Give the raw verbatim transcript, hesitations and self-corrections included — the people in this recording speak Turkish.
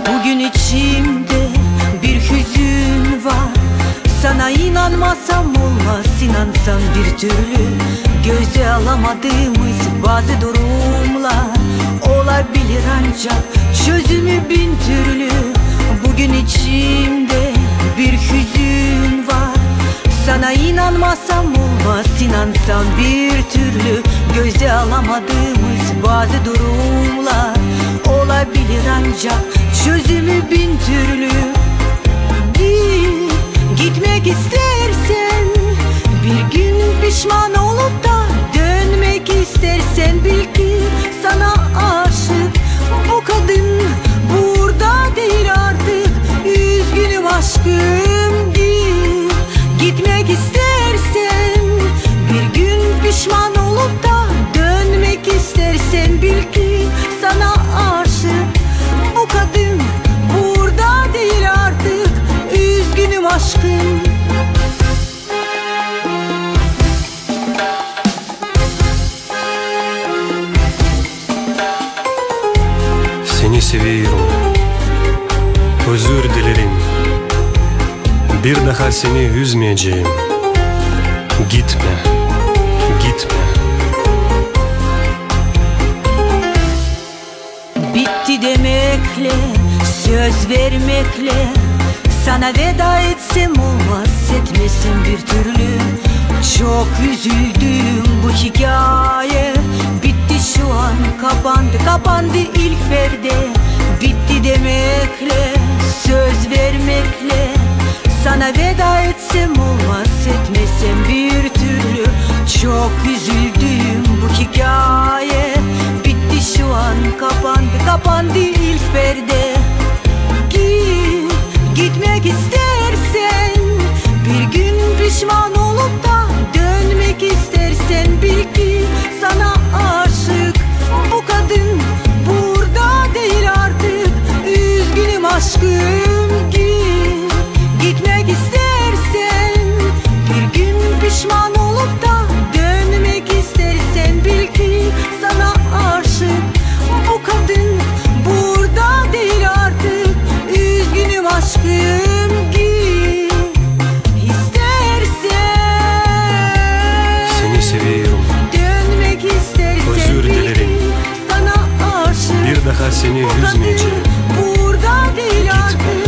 Bugün içimde bir hüzün var. Sana inanmasam olmaz, inansam bir türlü. Göze alamadığımız bazı durumlar olabilir ancak çözümü bin türlü. Bugün içimde bir hüzün var. Sana inanmasam olmaz, inansam bir türlü. Göze alamadığımız bazı durumlar olabilir ancak çözümü bin türlü. Git, gitmek istersen, bir gün pişman olup da dönmek istersen, bil ki sana aşık bu kadın burada değil artık. Üzgünüm aşkım, git, gitmek istersen, bir gün pişman olup da dönmek istersen, bil ki sana aşık bu kadın burada değil artık. Üzgünüm aşkım. Seni seviyorum, özür dilerim. Bir daha seni üzmeyeceğim. Gitme, gitme. Bitti demekle, söz vermekle sana veda etsem olmaz, etmesem bir türlü. Çok üzüldüm, bu hikaye bitti şu an, kapandı kapandı ilk perde. Bitti demekle, söz vermekle sana veda etsem olmaz, etmesem bir türlü. Çok üzüldüm, bu hikaye bitti şu an, kapandı kapandı ilk perde. Git, gitmek istersen, bir gün pişman olup da dönmek istersen, bil ki sana aşık bu kadın burada değil artık. Üzgünüm aşkım, git, gitmek istersen, bir gün pişman olup da dönmek istersen, bil ki sana aşık bu kadın burada değil artık. Üzgünüm aşkım, git istersen. Seni seviyorum, Dönmek istersen, özür bil ki dilerim. sana aşık Bir daha seni bu kadın üzmeyeceğim. burada değil Gitme. artık.